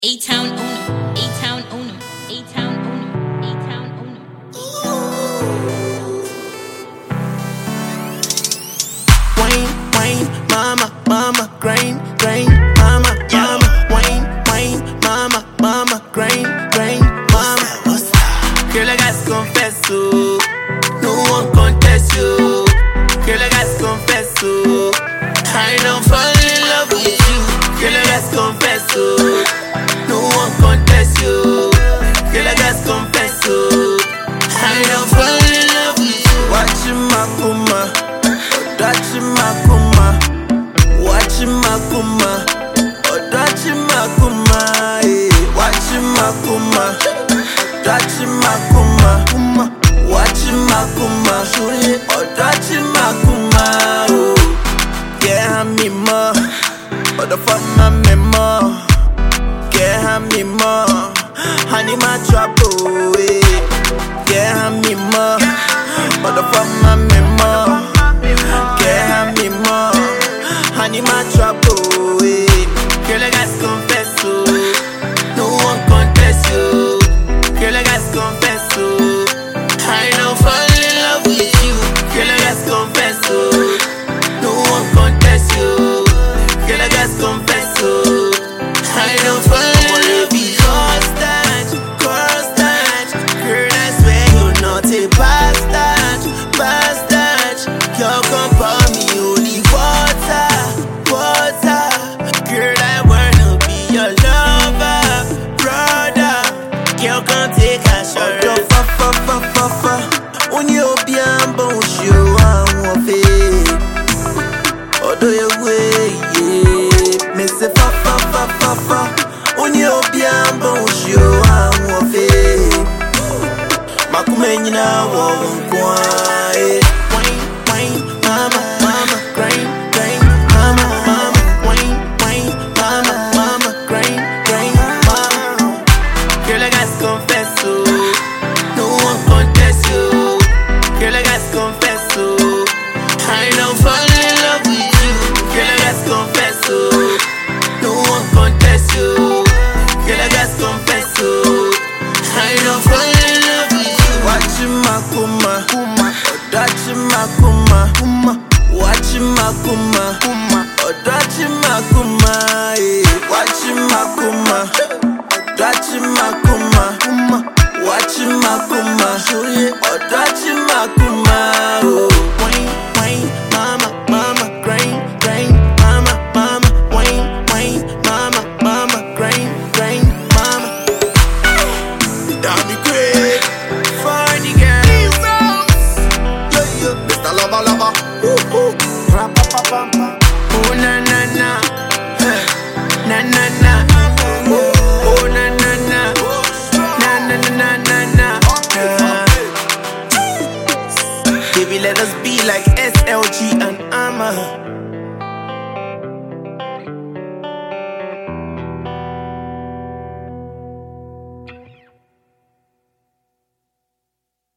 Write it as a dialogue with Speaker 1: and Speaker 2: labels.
Speaker 1: A-Town Unum, A-Town Unum, A-Town Unum, A-Town Unum.
Speaker 2: Wine, mama, grain, mama, wine, mama, grain, mama. Girl, I got confesso, no one contest you. Girl, I got confesso, I don't fall in love with you. Girl, I got confesso, no one contest you. Girl, I got confesso, I don't fall in love with you. Watching my kuma, watching my kuma, watching my kuma, watching my kuma, watching my kuma, watching my kuma, watching my kuma, watching my kuma. Yeah, I'm me more, but the fun my memo. Yeah, I'm me more, honey my trouble. Yeah, I'm me more, but the fun my memo. Yeah, I'm me more, honey my trouble. Girl, I got confesso, no one contest you. Girl, I got confesso, I don't fall in love with you. Girl, I got confesso, no one contest you. Girl, I got confesso, I don't fall in love with you. Constant, girl, I swear you're not a bastard. Y'all come pour me holy water. Girl, I wanna be your lover, brother. Girl, come take a shot. On your bien bon show, I'm fait. Odo your way, yeah. Mais c'est fa. On your bien bon show, I'm fait. Ma kumenyi na wong kwa. Wine, mama, grain, mama, wine, mama, grain, mama. Girl, I got confesso, no one contest you. Girl, I got confesso, I don't fall in love with you. Girl, I got confesso, no one contest you. Girl, I got confesso, I don't fall in love with you. Watching my kuma, watching my kuma, watching my kuma, watching my kuma, watching my kuma, watching my kuma, watching my kuma, watching my kuma. Wine, mama, grain, mama, wine, mama, grain, mama. That'd be great for the girls. Yo, Mr. Lover. Oh, na.